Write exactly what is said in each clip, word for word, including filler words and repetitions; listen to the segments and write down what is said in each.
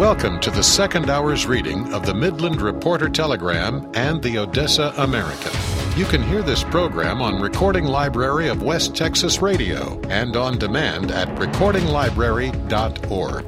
Welcome to the second hour's reading of the Midland Reporter Telegram and the Odessa American. You can hear this program on Recording Library of West Texas Radio and on demand at recording library dot org.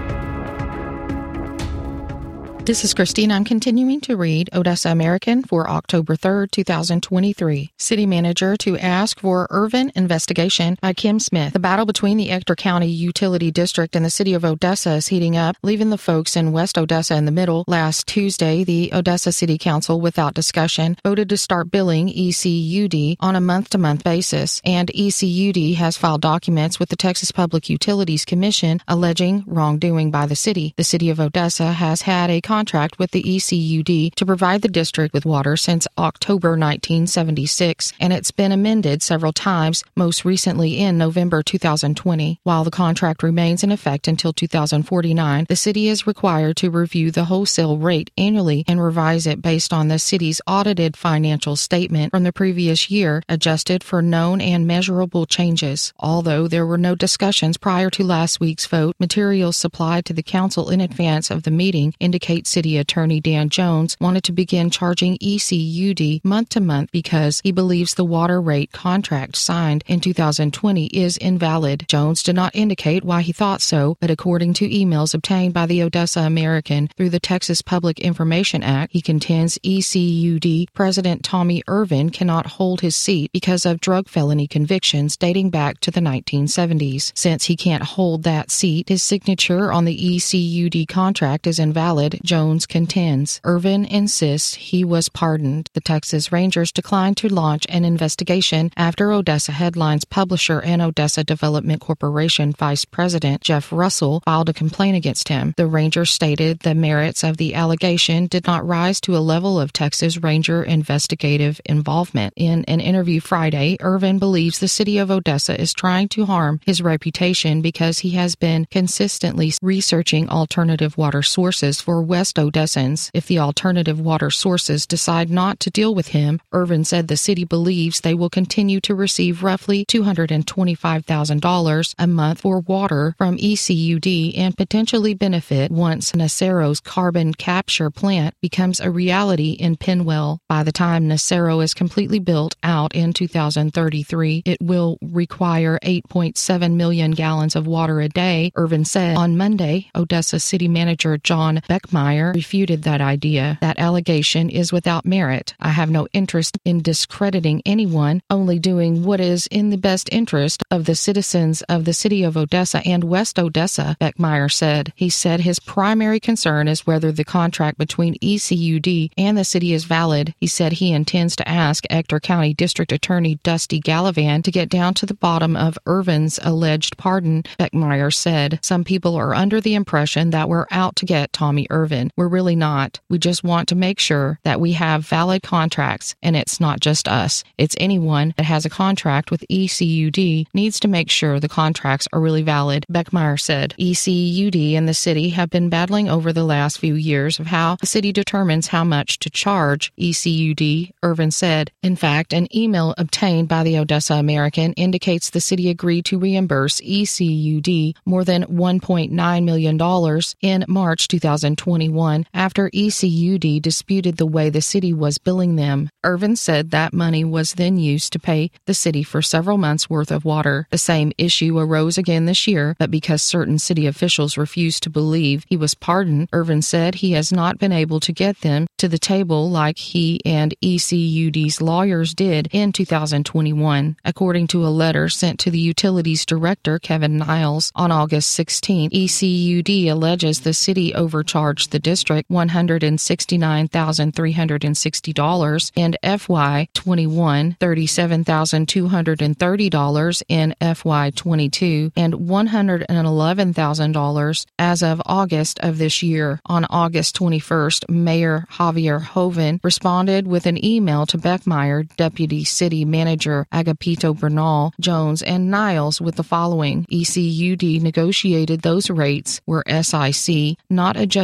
This is Christine. I'm continuing to read Odessa American for October third, twenty twenty-three. City Manager to ask for Irvin investigation by Kim Smith. The battle between the Ector County Utility District and the city of Odessa is heating up, leaving the folks in West Odessa in the middle. Last Tuesday, the Odessa City Council, without discussion, voted to start billing E C U D on a month-to-month basis, and E C U D has filed documents with the Texas Public Utilities Commission alleging wrongdoing by the city. The city of Odessa has had a contract with the E C U D to provide the district with water since October nineteen seventy-six, and it's been amended several times, most recently in November two thousand twenty. While the contract remains in effect until two thousand forty-nine, the city is required to review the wholesale rate annually and revise it based on the city's audited financial statement from the previous year, adjusted for known and measurable changes. Although there were no discussions prior to last week's vote, materials supplied to the council in advance of the meeting indicate City Attorney Dan Jones wanted to begin charging E C U D month to month because he believes the water rate contract signed in two thousand twenty is invalid. Jones did not indicate why he thought so, but according to emails obtained by the Odessa American through the Texas Public Information Act, he contends E C U D President Tommy Irvin cannot hold his seat because of drug felony convictions dating back to the nineteen seventies. Since he can't hold that seat, his signature on the E C U D contract is invalid, Jones contends. Irvin insists he was pardoned. The Texas Rangers declined to launch an investigation after Odessa Headlines publisher and Odessa Development Corporation Vice President Jeff Russell filed a complaint against him. The Rangers stated the merits of the allegation did not rise to a level of Texas Ranger investigative involvement. In an interview Friday, Irvin believes the city of Odessa is trying to harm his reputation because he has been consistently researching alternative water sources for West Odessans. If the alternative water sources decide not to deal with him, Irvin said the city believes they will continue to receive roughly two hundred twenty-five thousand dollars a month for water from E C U D and potentially benefit once Nacero's carbon capture plant becomes a reality in Penwell. By the time Nacero is completely built out in two thousand thirty-three, it will require eight point seven million gallons of water a day, Irvin said. On Monday, Odessa City Manager John Beckmeyer refuted that idea. That allegation is without merit. I have no interest in discrediting anyone, only doing what is in the best interest of the citizens of the city of Odessa and West Odessa, Beckmeyer said. He said his primary concern is whether the contract between E C U D and the city is valid. He said he intends to ask Ector County District Attorney Dusty Gallivan to get down to the bottom of Irvin's alleged pardon. Beckmeyer said, some people are under the impression that we're out to get Tommy Irvin. We're really not. We just want to make sure that we have valid contracts, and it's not just us. It's anyone that has a contract with E C U D needs to make sure the contracts are really valid, Beckmeyer said. E C U D and the city have been battling over the last few years of how the city determines how much to charge E C U D, Irvin said. In fact, an email obtained by the Odessa American indicates the city agreed to reimburse E C U D more than one point nine million dollars in March two thousand twenty-one after E C U D disputed the way the city was billing them. Irvin said that money was then used to pay the city for several months' worth of water. The same issue arose again this year, but because certain city officials refused to believe he was pardoned, Irvin said he has not been able to get them to the table like he and E C U D's lawyers did in two thousand twenty-one. According to a letter sent to the Utilities Director, Kevin Niles, on August sixteenth, E C U D alleges the city overcharged the district one hundred sixty-nine thousand three hundred sixty dollars in F Y twenty-one, thirty-seven thousand two hundred thirty dollars in F Y twenty-two, and one hundred eleven thousand dollars as of August of this year. On August twenty-first, Mayor Javier Hoven responded with an email to Beckmeyer, Deputy City Manager Agapito Bernal, Jones, and Niles with the following. E C U D negotiated those rates were S I C, not adjusting a thing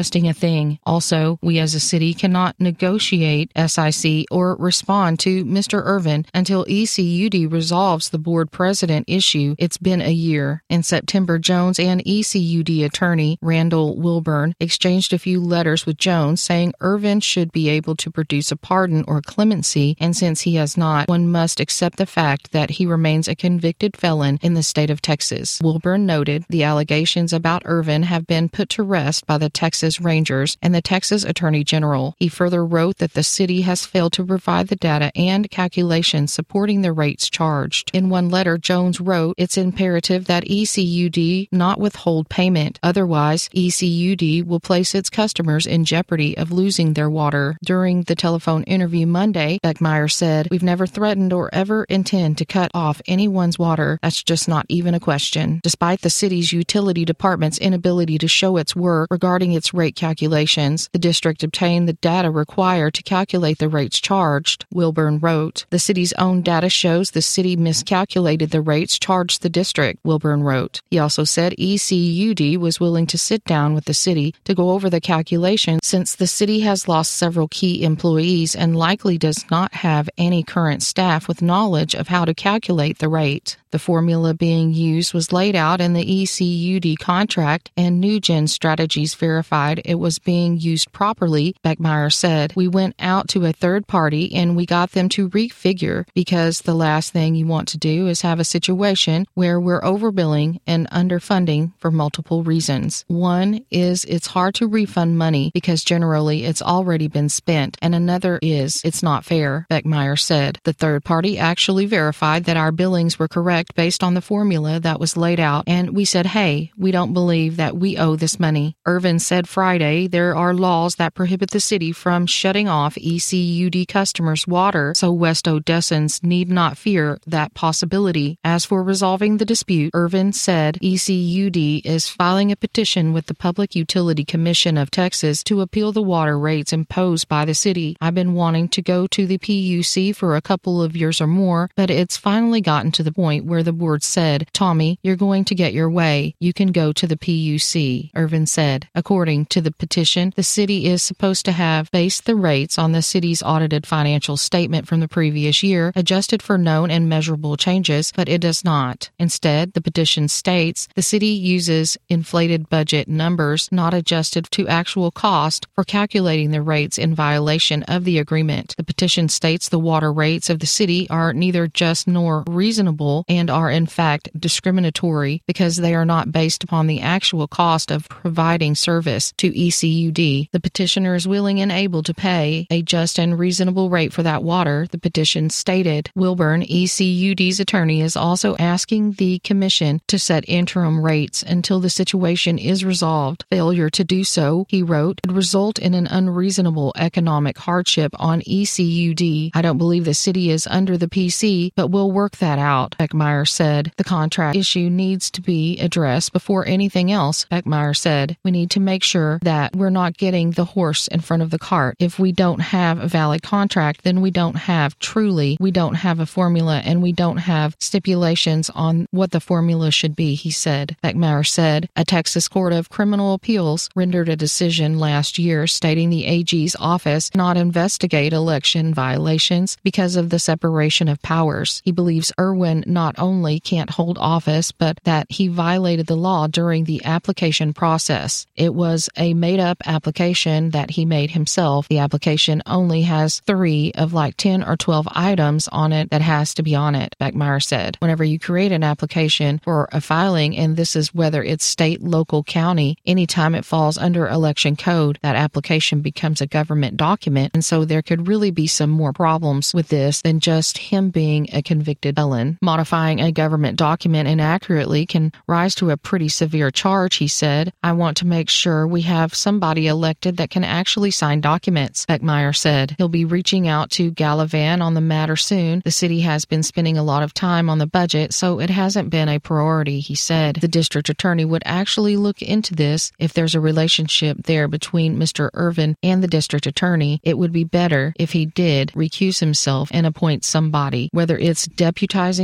thing. Also, we as a city cannot negotiate S I C or respond to Mister Irvin until E C U D resolves the board president issue. It's been a year. In September, Jones and E C U D attorney Randall Wilburn exchanged a few letters with Jones saying Irvin should be able to produce a pardon or clemency, and since he has not, one must accept the fact that he remains a convicted felon in the state of Texas. Wilburn noted the allegations about Irvin have been put to rest by the Texas Rangers and the Texas Attorney General. He further wrote that the city has failed to provide the data and calculations supporting the rates charged. In one letter, Jones wrote, "It's imperative that E C U D not withhold payment. Otherwise, E C U D will place its customers in jeopardy of losing their water." During the telephone interview Monday, Beckmeyer said, "We've never threatened or ever intend to cut off anyone's water. That's just not even a question." Despite the city's utility department's inability to show its work regarding its rate calculations, the district obtained the data required to calculate the rates charged. Wilburn wrote, "The city's own data shows the city miscalculated the rates charged the district," Wilburn wrote. He also said E C U D was willing to sit down with the city to go over the calculations since the city has lost several key employees and likely does not have any current staff with knowledge of how to calculate the rate. The formula being used was laid out in the E C U D contract, and NewGen Strategies verified it was being used properly, Beckmeyer said. "We went out to a third party and we got them to refigure, because the last thing you want to do is have a situation where we're overbilling and underfunding for multiple reasons. One is it's hard to refund money because generally it's already been spent, and another is it's not fair," Beckmeyer said. "The third party actually verified that our billings were correct based on the formula that was laid out, and we said, hey, we don't believe that we owe this money." Irvin said Friday there are laws that prohibit the city from shutting off E C U D customers' water, so West Odessans need not fear that possibility. As for resolving the dispute, Irvin said E C U D is filing a petition with the Public Utility Commission of Texas to appeal the water rates imposed by the city. "I've been wanting to go to the P U C for a couple of years or more, but it's finally gotten to the point where the board said, 'Tommy, you're going to get your way. You can go to the P U C,' Irvin said. According to the petition, the city is supposed to have based the rates on the city's audited financial statement from the previous year, adjusted for known and measurable changes, but it does not. Instead, the petition states the city uses inflated budget numbers not adjusted to actual cost for calculating the rates in violation of the agreement. The petition states the water rates of the city are neither just nor reasonable and are in fact discriminatory because they are not based upon the actual cost of providing service to E C U D. The petitioner is willing and able to pay a just and reasonable rate for that water," the petition stated. Wilburn, E C U D's attorney, is also asking the commission to set interim rates until the situation is resolved. Failure to do so, he wrote, would result in an unreasonable economic hardship on E C U D. "I don't believe the city is under the P C, but we'll work that out," Beckmeyer said. "The contract issue needs to be addressed before anything else," Beckmeyer said. "We need to make sure that we're not getting the horse in front of the cart. If we don't have a valid contract, then we don't have truly, we don't have a formula, and we don't have stipulations on what the formula should be," he said. Beckmeyer said a Texas Court of Criminal Appeals rendered a decision last year stating the A G's office not investigate election violations because of the separation of powers. He believes Irvin not only can't hold office, but that he violated the law during the application process. It was a made-up application that he made himself. The application only has three of like ten or twelve items on it that has to be on it, Beckmeyer said. Whenever you create an application for a filing, and this is whether it's state, local, county, anytime it falls under election code, that application becomes a government document, and so there could really be some more problems with this than just him being a convicted felon. Modifying a government document inaccurately can rise to a pretty severe charge, he said. "I want to make sure we have somebody elected that can actually sign documents," Beckmeyer said. He'll be reaching out to Gallivan on the matter soon. "The city has been spending a lot of time on the budget, so it hasn't been a priority," he said. The district attorney would actually look into this. If there's a relationship there between Mister Irvin and the district attorney, it would be better if he did recuse himself and appoint somebody, whether it's deputizing someone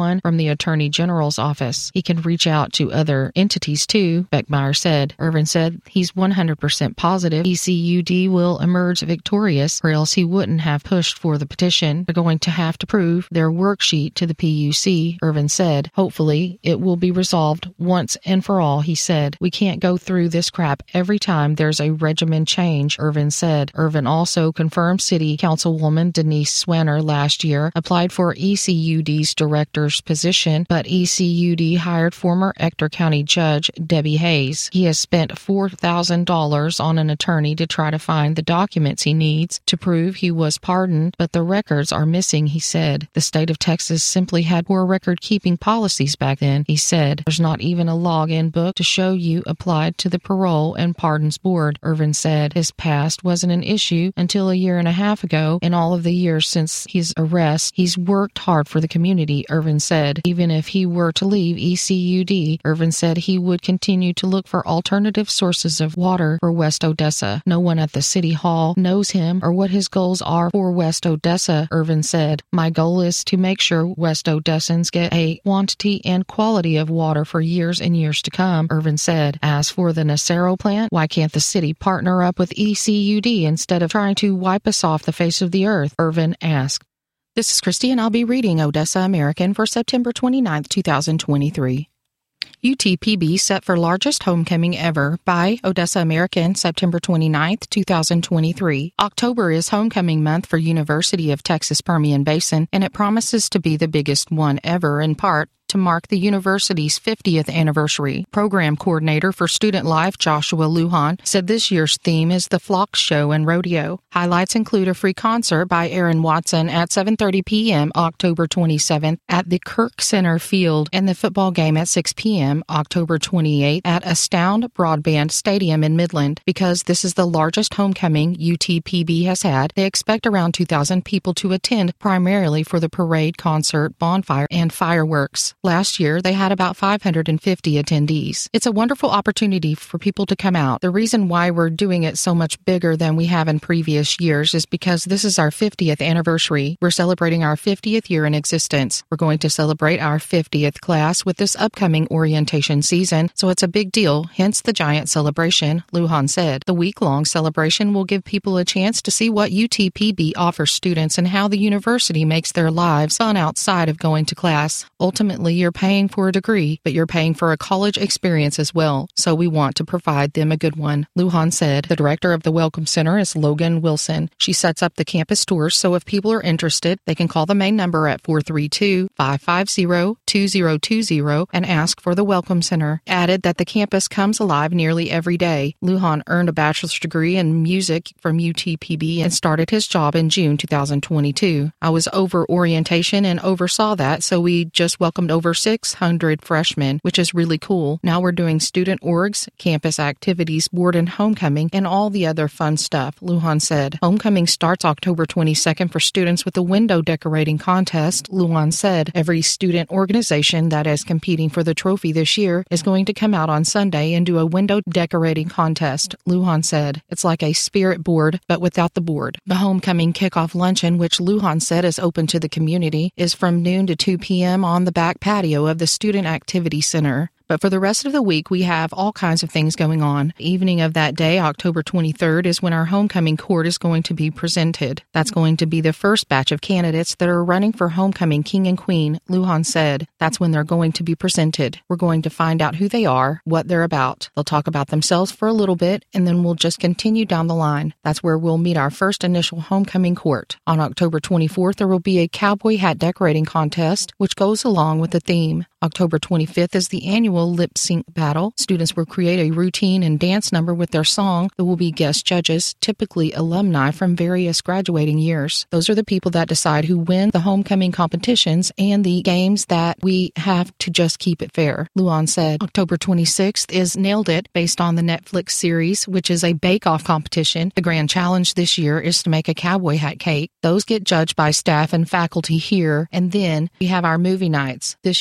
one from the Attorney General's office. He can reach out to other entities too, Beckmeyer said. Irvin said he's one hundred percent positive E C U D will emerge victorious, or else he wouldn't have pushed for the petition. They're going to have to prove their worksheet to the P U C, Irvin said. Hopefully, it will be resolved once and for all, he said. We can't go through this crap every time there's a regimen change, Irvin said. Irvin also confirmed City Councilwoman Denise Swanner last year applied for E C U D's director's position, but E C U D hired former Ector County Judge Debbie Hayes. He has spent four thousand dollars on an attorney to try to find the documents he needs to prove he was pardoned, but the records are missing, he said. The state of Texas simply had poor record-keeping policies back then, he said. There's not even a login book to show you applied to the Parole and Pardons Board, Irvin said. His past wasn't an issue until a year and a half ago. In all of the years since his arrest, he's worked hard for the community, Irvin said. Even if he were to leave E C U D, Irvin said he would continue to look for alternative sources of water for West Odessa. No one at the City Hall knows him or what his goals are for West Odessa, Irvin said. My goal is to make sure West Odessans get a quantity and quality of water for years and years to come, Irvin said. As for the Nacero plant, why can't the city partner up with E C U D instead of trying to wipe us off the face of the earth? Irvin asked. This is Christy, and I'll be reading Odessa American for September twenty-ninth, two thousand twenty-three. U T P B set for largest homecoming ever by Odessa American, September twenty-ninth, two thousand twenty-three. October is homecoming month for University of Texas Permian Basin, and it promises to be the biggest one ever, in part to mark the university's fiftieth anniversary. Program coordinator for Student Life, Joshua Lujan, said this year's theme is the Flock Show and Rodeo. Highlights include a free concert by Aaron Watson at seven thirty p.m. October twenty-seventh at the Kirk Center Field, and the football game at six p.m. October twenty-eighth at Astound Broadband Stadium in Midland. Because this is the largest homecoming U T P B has had, they expect around two thousand people to attend, primarily for the parade, concert, bonfire, and fireworks. Last year, they had about five hundred fifty attendees. It's a wonderful opportunity for people to come out. The reason why we're doing it so much bigger than we have in previous years is because this is our fiftieth anniversary. We're celebrating our fiftieth year in existence. We're going to celebrate our fiftieth class with this upcoming orientation season, so it's a big deal, hence the giant celebration, Lujan said. The week-long celebration will give people a chance to see what U T P B offers students and how the university makes their lives fun outside of going to class. Ultimately, you're paying for a degree, but you're paying for a college experience as well, so we want to provide them a good one, Lujan said. The director of the Welcome Center is Logan Wilson. She sets up the campus tours, so if people are interested, they can call the main number at four three two, five five zero, two zero two zero and ask for the Welcome Center. Added that the campus comes alive nearly every day. Lujan earned a bachelor's degree in music from U T P B and started his job in June two thousand twenty-two. I was over orientation and oversaw that, so we just welcomed over six hundred freshmen, which is really cool. Now we're doing student orgs, campus activities, board and homecoming, and all the other fun stuff, Lujan said. Homecoming starts October twenty-second for students with a window decorating contest, Lujan said. Every student organization that is competing for the trophy this year is going to come out on Sunday and do a window decorating contest, Lujan said. It's like a spirit board, but without the board. The homecoming kickoff luncheon, which Lujan said is open to the community, is from noon to two p.m. on the back patio of the Student Activity Center. But for the rest of the week, we have all kinds of things going on. The evening of that day, October twenty-third, is when our homecoming court is going to be presented. That's going to be the first batch of candidates that are running for homecoming king and queen, Lujan said. That's when they're going to be presented. We're going to find out who they are, what they're about. They'll talk about themselves for a little bit, and then we'll just continue down the line. That's where we'll meet our first initial homecoming court. On October twenty-fourth, there will be a cowboy hat decorating contest, which goes along with the theme. October twenty-fifth is the annual lip sync battle. Students will create a routine and dance number with their song. There will be guest judges, typically alumni from various graduating years. Those are the people that decide who win the homecoming competitions and the games that we have to just keep it fair, Lujan said. October twenty-sixth is Nailed It, based on the Netflix series, which is a bake-off competition. The grand challenge this year is to make a cowboy hat cake. Those get judged by staff and faculty here, and then we have our movie nights. This year, we're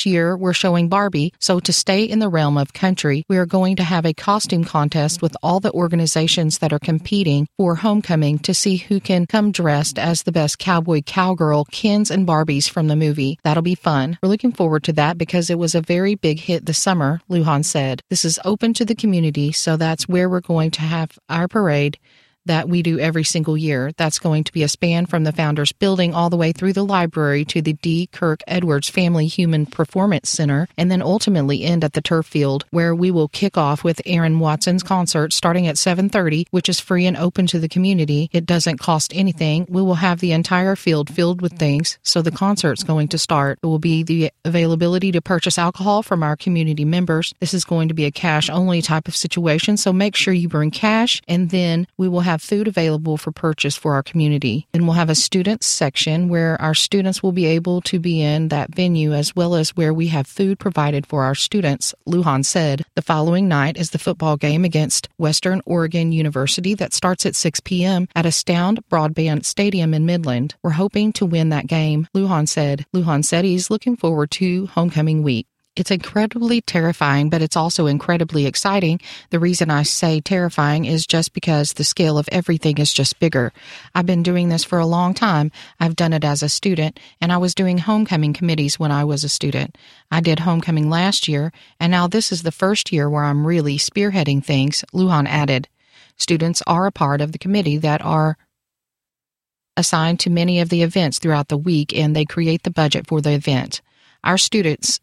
we're showing Barbie, so to stay in the realm of country, we are going to have a costume contest with all the organizations that are competing for homecoming to see who can come dressed as the best cowboy cowgirl Kens and Barbies from the movie. That'll be fun. We're looking forward to that because it was a very big hit this summer, Lujan said. This is open to the community, so that's where we're going to have our parade that we do every single year. That's going to be a span from the Founders Building all the way through the library to the D. Kirk Edwards Family Human Performance Center, and then ultimately end at the turf field, where we will kick off with Aaron Watson's concert starting at seven thirty, which is free and open to the community. It doesn't cost anything. We will have the entire field filled with things, so the concert's going to start. It will be the availability to purchase alcohol from our community members. This is going to be a cash-only type of situation, so make sure you bring cash, and then we will have food available for purchase for our community. And we'll have a students section where our students will be able to be in that venue, as well as where we have food provided for our students, Lujan said. The following night is the football game against Western Oregon University that starts at six p.m. at Astound Broadband Stadium in Midland. We're hoping to win that game, Lujan said. Lujan said he's looking forward to homecoming week. It's incredibly terrifying, but it's also incredibly exciting. The reason I say terrifying is just because the scale of everything is just bigger. I've been doing this for a long time. I've done it as a student, and I was doing homecoming committees when I was a student. I did homecoming last year, and now this is the first year where I'm really spearheading things, Lujan added. Students are a part of the committee that are assigned to many of the events throughout the week, and they create the budget for the event. Our students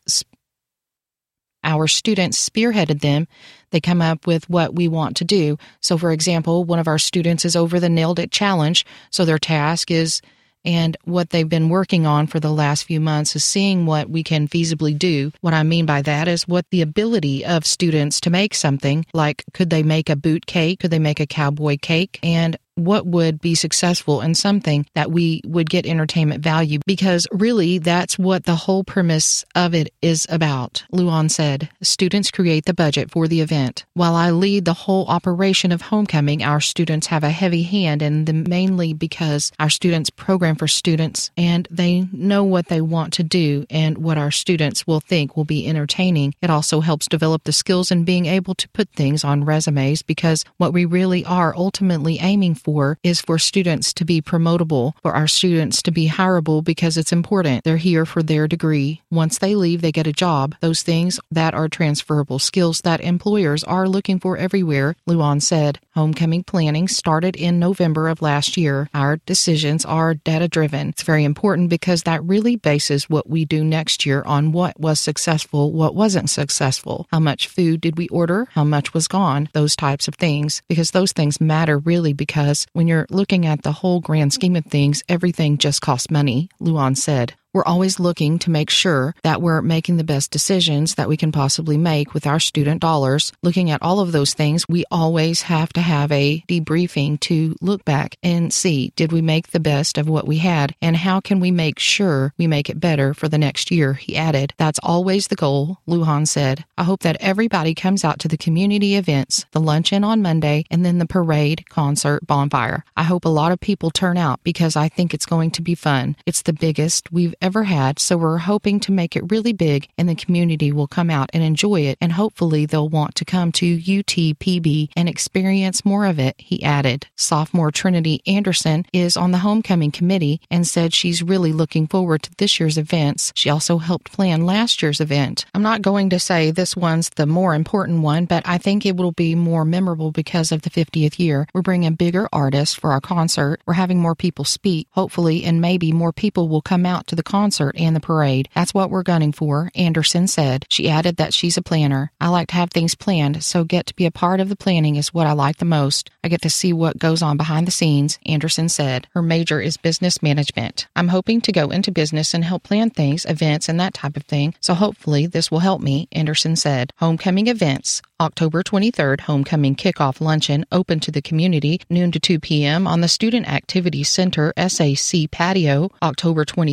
Our students spearheaded them. They come up with what we want to do. So, for example, one of our students is over the Nailed It Challenge. So their task is, and what they've been working on for the last few months is seeing what we can feasibly do. What I mean by that is what the ability of students to make something, like could they make a boot cake? Could they make a cowboy cake? And what would be successful in something that we would get entertainment value, because really that's what the whole premise of it is about, Lujan said. Students create the budget for the event. While I lead the whole operation of homecoming, our students have a heavy hand in them, mainly because our students program for students and they know what they want to do and what our students will think will be entertaining. It also helps develop the skills in being able to put things on resumes, because what we really are ultimately aiming for for is for students to be promotable, for our students to be hireable, because it's important. They're here for their degree. Once they leave, they get a job. Those things that are transferable skills that employers are looking for everywhere, Lujan said. Homecoming planning started in November of last year. Our decisions are data-driven. It's very important because that really bases what we do next year on what was successful, what wasn't successful. How much food did we order? How much was gone? Those types of things. Because those things matter really, because when you're looking at the whole grand scheme of things, everything just costs money, Lujan said. We're always looking to make sure that we're making the best decisions that we can possibly make with our student dollars. Looking at all of those things, we always have to have a debriefing to look back and see, did we make the best of what we had, and how can we make sure we make it better for the next year, he added. That's always the goal, Lujan said. I hope that everybody comes out to the community events, the luncheon on Monday, and then the parade, concert, bonfire. I hope a lot of people turn out because I think it's going to be fun. It's the biggest we've ever had, so we're hoping to make it really big and the community will come out and enjoy it, and hopefully they'll want to come to U T P B and experience more of it, he added. Sophomore Trinity Anderson is on the homecoming committee and said she's really looking forward to this year's events. She also helped plan last year's event. I'm not going to say this one's the more important one, but I think it will be more memorable because of the fiftieth year. We're bringing bigger artists for our concert. We're having more people speak, hopefully, and maybe more people will come out to the concert and the parade. That's what we're gunning for, Anderson said. She added that she's a planner. I like to have things planned, so get to be a part of the planning is what I like the most. I get to see what goes on behind the scenes, Anderson said. Her major is business management. I'm hoping to go into business and help plan things, events, and that type of thing, so hopefully this will help me, Anderson said. Homecoming events. October twenty-third, homecoming kickoff luncheon open to the community, noon to two p.m. on the Student Activities Center S A C patio. October twenty-third, home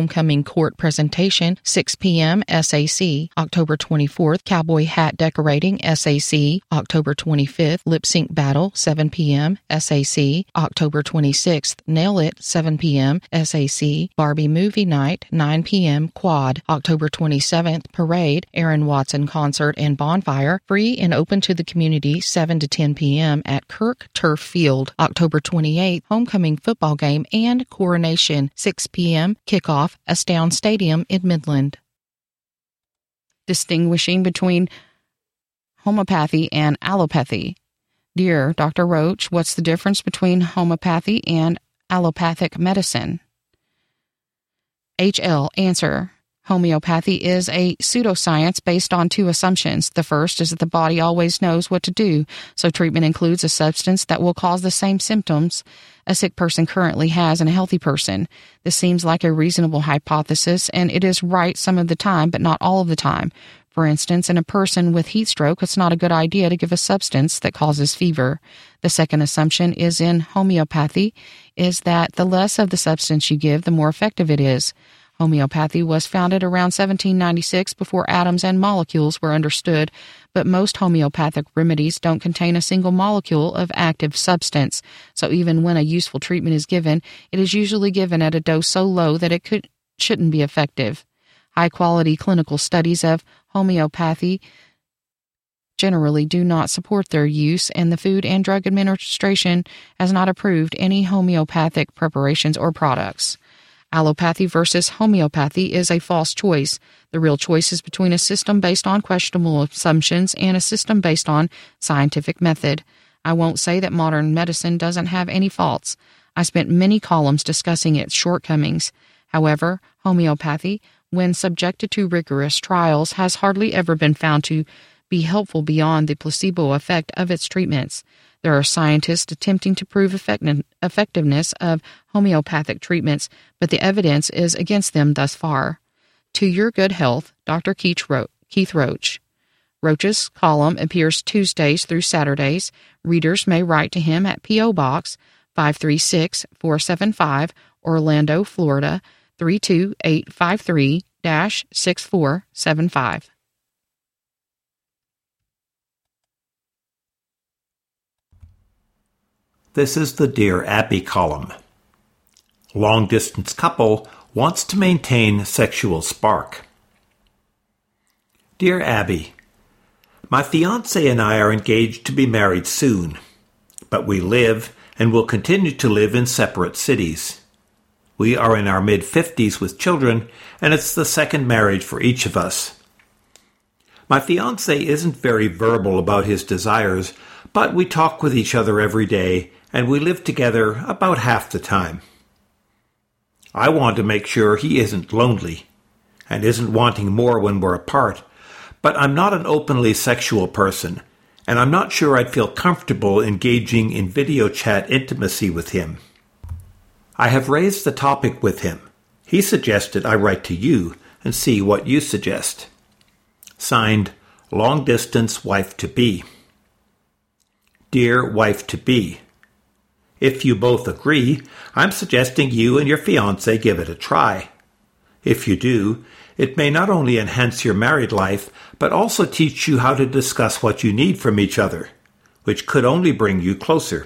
Homecoming Court Presentation, six p.m. S A C. October twenty-fourth, Cowboy Hat Decorating, S A C. October twenty-fifth, Lip Sync Battle, seven p.m. S A C. October twenty-sixth, Nail It, seven p.m. S A C. Barbie Movie Night, nine p.m. Quad. October twenty-seventh, Parade, Aaron Watson Concert and Bonfire, free and open to the community, seven to ten p.m. at Kirk Turf Field. October twenty-eighth, Homecoming Football Game and Coronation, six p.m. Kickoff, Astound Stadium in Midland. Distinguishing between homeopathy and allopathy. Dear Doctor Roach, what's the difference between homeopathy and allopathic medicine? H L. Answer. Homeopathy is a pseudoscience based on two assumptions. The first is that the body always knows what to do, so treatment includes a substance that will cause the same symptoms a sick person currently has in a healthy person. This seems like a reasonable hypothesis, and it is right some of the time, but not all of the time. For instance, in a person with heat stroke, it's not a good idea to give a substance that causes fever. The second assumption is in homeopathy is that the less of the substance you give, the more effective it is. Homeopathy was founded around seventeen ninety-six before atoms and molecules were understood, but most homeopathic remedies don't contain a single molecule of active substance. So even when a useful treatment is given, it is usually given at a dose so low that it could, shouldn't be effective. High-quality clinical studies of homeopathy generally do not support their use, and the Food and Drug Administration has not approved any homeopathic preparations or products. Allopathy versus homeopathy is a false choice. The real choice is between a system based on questionable assumptions and a system based on scientific method. I won't say that modern medicine doesn't have any faults. I spent many columns discussing its shortcomings. However, homeopathy, when subjected to rigorous trials, has hardly ever been found to be helpful beyond the placebo effect of its treatments. There are scientists attempting to prove effectiveness of homeopathic treatments, but the evidence is against them thus far. To your good health, Doctor Keith Roach. Roach's column appears Tuesdays through Saturdays. Readers may write to him at P O. Box five three six four seven five, Orlando, Florida three two eight five three dash six four seven five. This is the Dear Abby column. Long-distance couple wants to maintain sexual spark. Dear Abby, my fiancé and I are engaged to be married soon, but we live and will continue to live in separate cities. We are in our mid-fifties with children, and it's the second marriage for each of us. My fiancé isn't very verbal about his desires, but we talk with each other every day, and we live together about half the time. I want to make sure he isn't lonely, and isn't wanting more when we're apart, but I'm not an openly sexual person, and I'm not sure I'd feel comfortable engaging in video chat intimacy with him. I have raised the topic with him. He suggested I write to you and see what you suggest. Signed, Long Distance Wife-to-Be. Dear Wife-to-Be, if you both agree, I'm suggesting you and your fiancé give it a try. If you do, it may not only enhance your married life, but also teach you how to discuss what you need from each other, which could only bring you closer.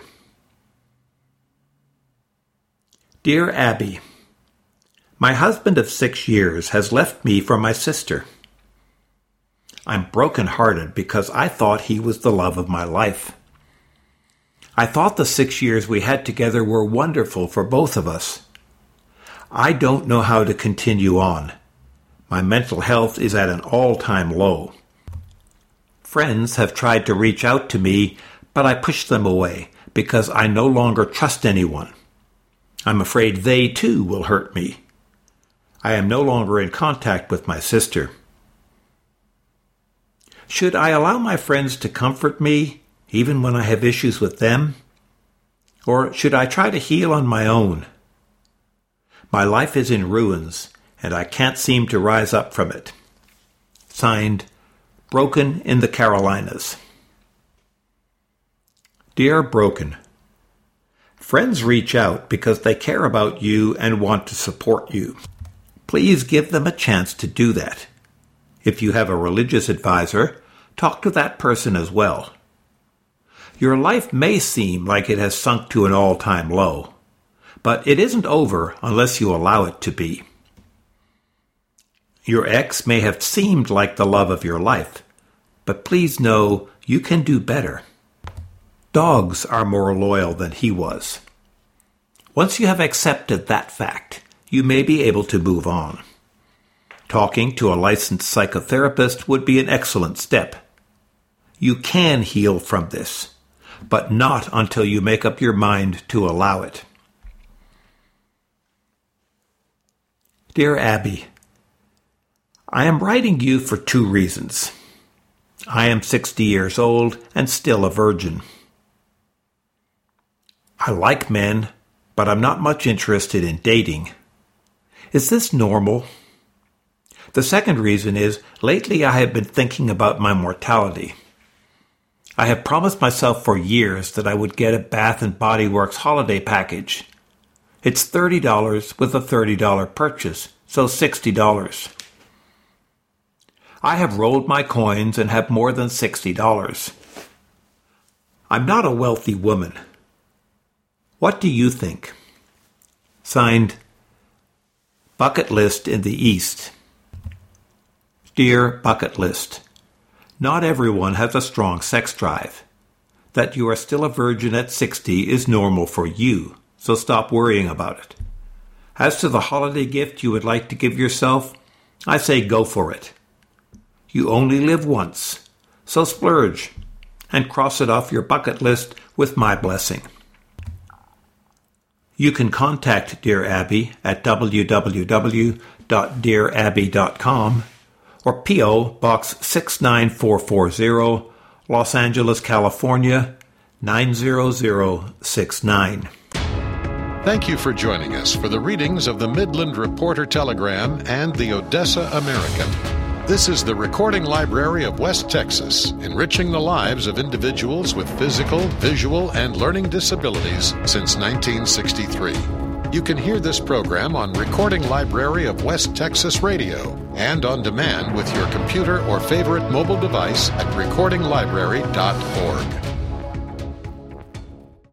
Dear Abby, my husband of six years has left me for my sister. I'm broken-hearted because I thought he was the love of my life. I thought the six years we had together were wonderful for both of us. I don't know how to continue on. My mental health is at an all-time low. Friends have tried to reach out to me, but I push them away because I no longer trust anyone. I'm afraid they, too, will hurt me. I am no longer in contact with my sister. Should I allow my friends to comfort me, even when I have issues with them? Or should I try to heal on my own? My life is in ruins, and I can't seem to rise up from it. Signed, Broken in the Carolinas. Dear Broken, friends reach out because they care about you and want to support you. please give them a chance to do that. If you have a religious advisor, talk to that person as well. Your life may seem like it has sunk to an all-time low, but it isn't over unless you allow it to be. Your ex may have seemed like the love of your life, but please know you can do better. Dogs are more loyal than he was. Once you have accepted that fact, you may be able to move on. Talking to a licensed psychotherapist would be an excellent step. You can heal from this, but not until you make up your mind to allow it. Dear Abby, I am writing you for two reasons. I am sixty years old and still a virgin. I like men, but I'm not much interested in dating. Is this normal? The second reason is, lately I have been thinking about my mortality. I have promised myself for years that I would get a Bath and Body Works holiday package. It's thirty dollars with a thirty dollars purchase, so sixty dollars. I have rolled my coins and have more than sixty dollars. I'm not a wealthy woman. What do you think? Signed, Bucket List in the East. Dear Bucket List, not everyone has a strong sex drive. That you are still a virgin at sixty is normal for you, so stop worrying about it. As to the holiday gift you would like to give yourself, I say go for it. You only live once, so splurge, and cross it off your bucket list with my blessing. You can contact Dear Abby at w w w dot dear abby dot com or P O. Box six nine four four zero, Los Angeles, California, nine zero zero six nine. Thank you for joining us for the readings of the Midland Reporter Telegram and the Odessa American. This is the Recording Library of West Texas, enriching the lives of individuals with physical, visual, and learning disabilities since nineteen sixty-three. You can hear this program on Recording Library of West Texas Radio and on demand with your computer or favorite mobile device at recording library dot org.